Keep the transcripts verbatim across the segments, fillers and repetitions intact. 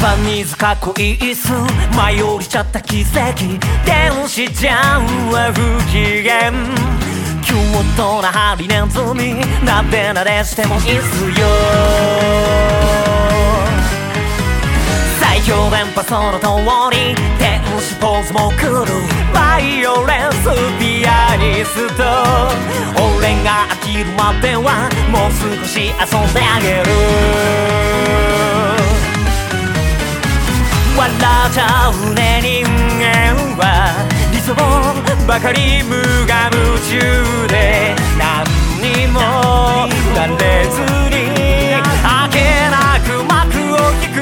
パニーズかっこいいっす。舞い降りちゃった奇跡。天使ちゃんは不機嫌。キュートなハリネズミ。なでなでしてもいいっすよ。最強電波その通り。天使ポーズも来る。バイオレンスピアニスト。俺が飽きるまではもう少し遊んであげる。笑っちゃうね人間は。理想ばかり無我夢中で何にも慣れずにあけなく幕を引く。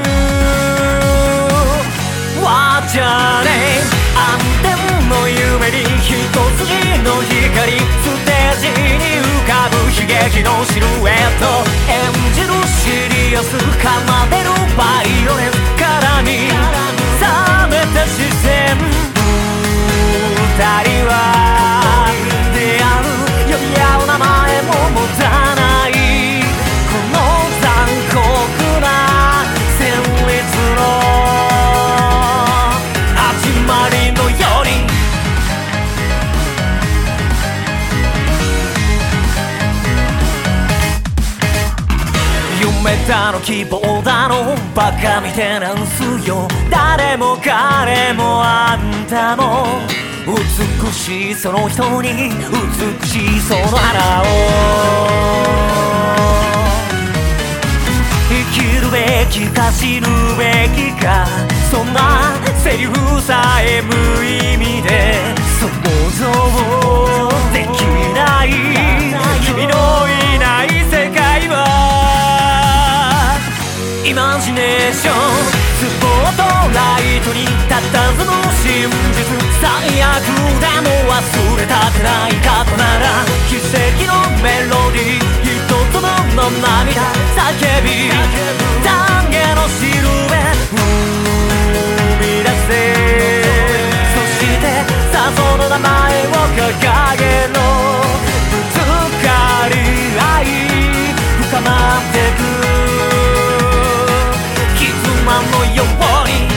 わっちゃねあんてんの夢に一筋の光。ステージに浮かぶ悲劇のシルエット。演じるシリアス奏でるバイオレンスからに冷めた視線。二人は出会う呼び合う名前も持たない。この残酷な旋律の始まりのように。夢だの希望だのバカみてなんすよ。誰も彼もあんたも美しいその人に美しいその花を。生きるべきか死ぬべきか。そんなセリフさえ無意味で想像できない。君のいない世界はイマジネーション。スポットライトに佇む真実。最悪でも忘れたくない過去なら奇跡のメロディー。一つ分の涙叫び懺悔のシルエット生み出せ。そしてさあその名前を掲げろ。ぶつかり合い深まってく絆のように。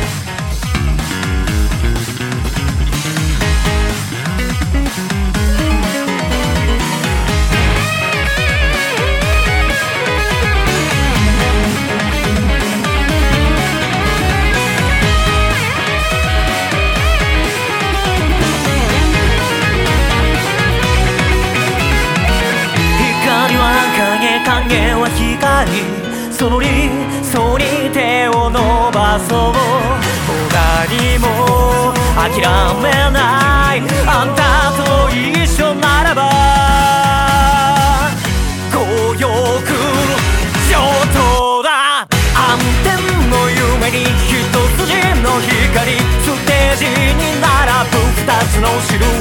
影は光。その理想に手を伸ばそう。もう何も諦めない。あんたと一緒ならば強欲上等だ。暗転の夢に一筋の光。ステージに並ぶ二つのシル